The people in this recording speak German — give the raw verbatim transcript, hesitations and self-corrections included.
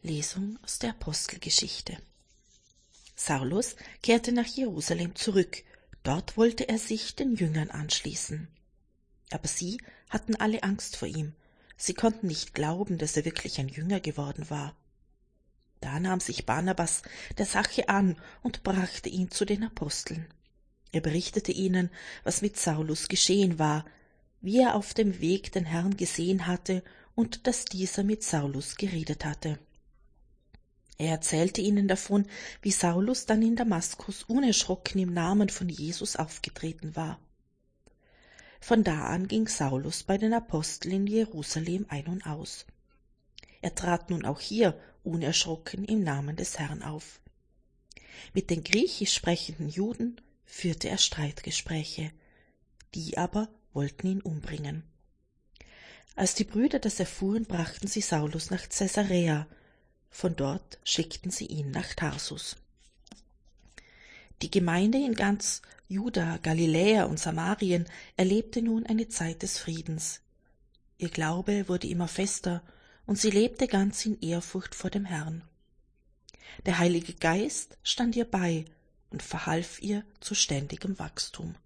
Lesung aus der Apostelgeschichte. Saulus kehrte nach Jerusalem zurück. Dort wollte er sich den Jüngern anschließen. Aber sie hatten alle Angst vor ihm. Sie konnten nicht glauben, dass er wirklich ein Jünger geworden war. Da nahm sich Barnabas der Sache an und brachte ihn zu den Aposteln. Er berichtete ihnen, was mit Saulus geschehen war, wie er auf dem Weg den Herrn gesehen hatte und dass dieser mit Saulus geredet hatte. Er erzählte ihnen davon, wie Saulus dann in Damaskus unerschrocken im Namen von Jesus aufgetreten war. Von da an ging Saulus bei den Aposteln in Jerusalem ein und aus. Er trat nun auch hier unerschrocken im Namen des Herrn auf. Mit den griechisch sprechenden Juden führte er Streitgespräche, die aber wollten ihn umbringen. Als die Brüder das erfuhren, brachten sie Saulus nach Caesarea. Von dort schickten sie ihn nach Tarsus. Die Gemeinde in ganz Juda, Galiläa und Samarien erlebte nun eine Zeit des Friedens. Ihr Glaube wurde immer fester und sie lebte ganz in Ehrfurcht vor dem Herrn. Der Heilige Geist stand ihr bei und verhalf ihr zu ständigem Wachstum.